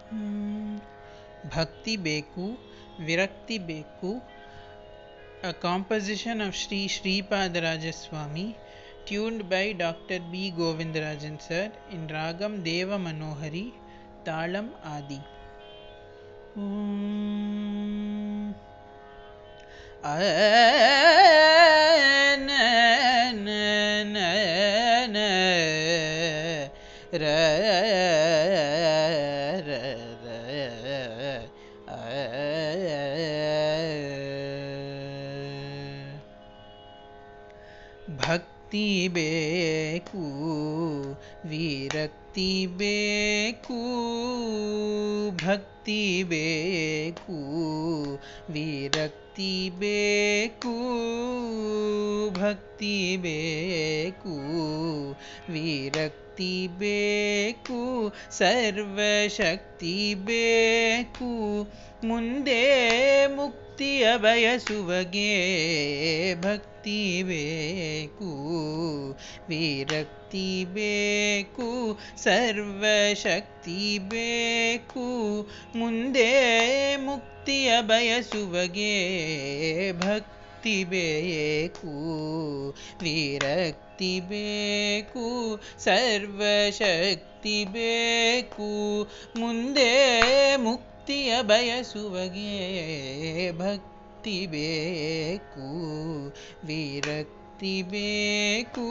ಭಕ್ತಿ ಬೇಕು, ವಿರಕ್ತಿ ಬೇಕು. A composition of Sri Sripadaraj Swami, tuned by Dr. B. Govindarajan sir in Ragam Deva Manohari, Talam Adi. ಭಕ್ತಿ ಬೇಕು, ವಿರಕ್ತಿ ಬೇಕು. ಭಕ್ತಿ ಬೇಕು, ವಿರಕ್ತಿ ಬೇಕು. ಭಕ್ತಿ ಬೇಕು, ವಿರಕ್ತಿ ಬೇಕು. ಸರ್ವಶಕ್ತಿ ಬೇಕು, ಮುಂದೆ ಮುಕ್ತಿಯ ಬಯಸುವಗೆ. ಭಕ್ತಿ ಬೇಕು, ವಿರಕ್ತಿ ಬೇಕು. ಸರ್ವಶಕ್ತಿ ಬೇಕು, ಮುಂದೆ ಮುಕ್ತಿಯ ಬಯಸುವಗೆ. ಭಕ್ತಿ ಬೇಕು, ವಿರಕ್ತಿ ಬೇಕು. ಸರ್ವಶಕ್ತಿ ಬೇಕು, ಮುಂದೆ ಮುಕ್ತಿಯ ಬಯಸುವಗೆ. ಭಕ್ತಿ ಬೇಕು, ವಿರಕ್ತಿ ಬೇಕು.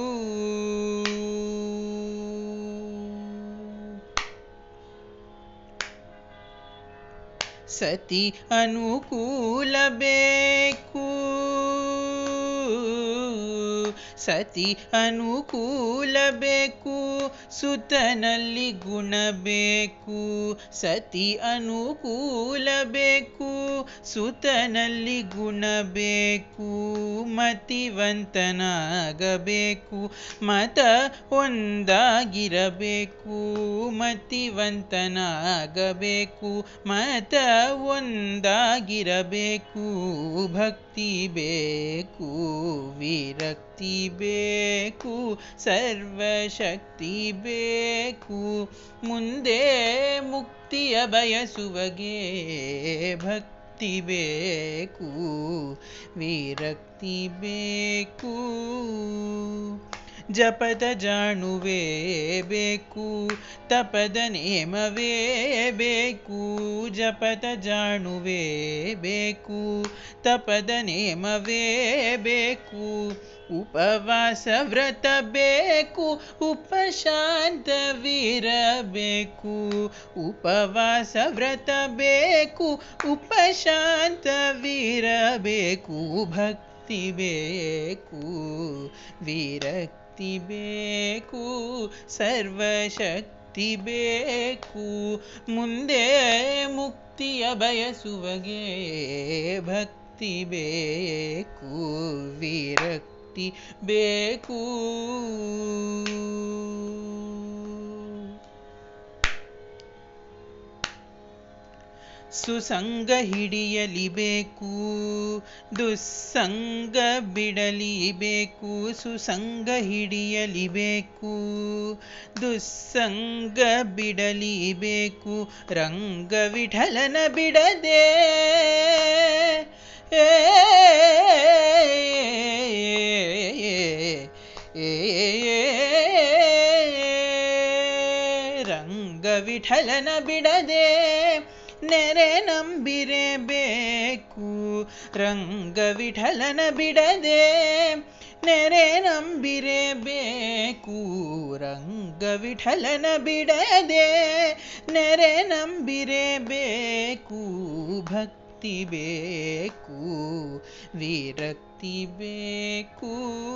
ಸತಿ ಅನುಕೂಲ ಬೇಕು, ಸತಿ ಅನುಕೂಲ ಬೇಕು. ಸುತನಲ್ಲಿ ಗುಣ ಬೇಕು, ಸತಿ ಅನುಕೂಲ ಬೇಕು. ಸುತನಲ್ಲಿ ಗುಣ ಬೇಕು, ಮತಿವಂತನಾಗಬೇಕು. ಮತ ಒಂದಾಗಿರಬೇಕು, ಮತಿವಂತನಾಗಬೇಕು. ಮತ ಒಂದಾಗಿರಬೇಕು. ಭಕ್ತಿ ಬೇಕು, ವಿರಕ್ತಿ ಬೇಕು. ಸರ್ವಶಕ್ತಿ ಬೇಕು, ಮುಂದೆ ಮುಕ್ತಿಯ ಬಯಸುವಗೆ. ಭಕ್ತಿ ಬೇಕು, ವಿರಕ್ತಿ ಬೇಕು. ಜಪದ ಜಾಣುವೇ ಬೇಕು, ತಪದ ನೇಮವೇ ಬೇಕು. ಜಪದ ಜಾಣುವೇ ಬೇಕು, ತಪದ ನೇಮವೇ ಬೇಕು. ಉಪವಾಸ ವ್ರತ ಬೇಕು, ಉಪಶಾಂತವಿರಬೇಕು. ಉಪವಾಸ ವ್ರತ ಬೇಕು, ಉಪಶಾಂತವಿರಬೇಕು. ಭಕ್ತಿ ಬೇಕು, ವಿರಕ್ತಿ ಬೇಕು. ಸರ್ವಶಕ್ತಿ ಬೇಕು, ಮುಂದೆ ಮುಕ್ತಿಯ ಬಯಸುವಗೆ. ಭಕ್ತಿ ಬೇಕು, ವಿರಕ್ತಿ ಬೇಕು. ಸುಸಂಗ ಹಿಡಿಯಲಿಬೇಕು, ದುಸ್ಸಂಗ ಬಿಡಲಿಬೇಕು. ಸುಸಂಗ ಹಿಡಿಯಲಿಬೇಕು, ದುಸ್ಸಂಗ ಬಿಡಲಿಬೇಕು. ರಂಗ ವಿಠಲನ ಬಿಡದೆ ರಂಗ ವಿಠಲನ ಬಿಡದೆ ನೆರೆ ನಂಬಿರಬೇಕು. ರಂಗ ವಿಠಲನ ಬಿಡದೆ ನೆರೆ ನಂಬಿರಬೇಕು. ರಂಗ ವಿಠಲನ ಬಿಡದೆ ನೆರೆ ನಂಬಿರಬೇಕು. ಭಕ್ತಿ ಬೇಕು, ವಿರಕ್ತಿ ಬೇಕು.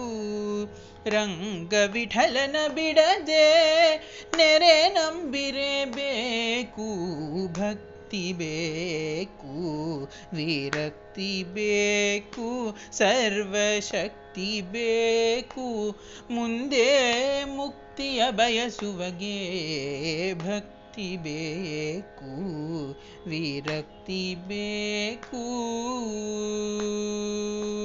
ರಂಗ ವಿಠಲನ ಬಿಡದೆ ನೆರೆ ನಂಬಿರಬೇಕು. ಭಕ್ತಿ ಬೇಕು, ವಿರಕ್ತಿ ಬೇಕು. ಸರ್ವಶಕ್ತಿ ಬೇಕು, ಮುಂದೆ ಮುಕ್ತಿಯ ಬಯಸುವಗೆ. ಭಕ್ತಿ ಬೇಕು, ವಿರಕ್ತಿ ಬೇಕು.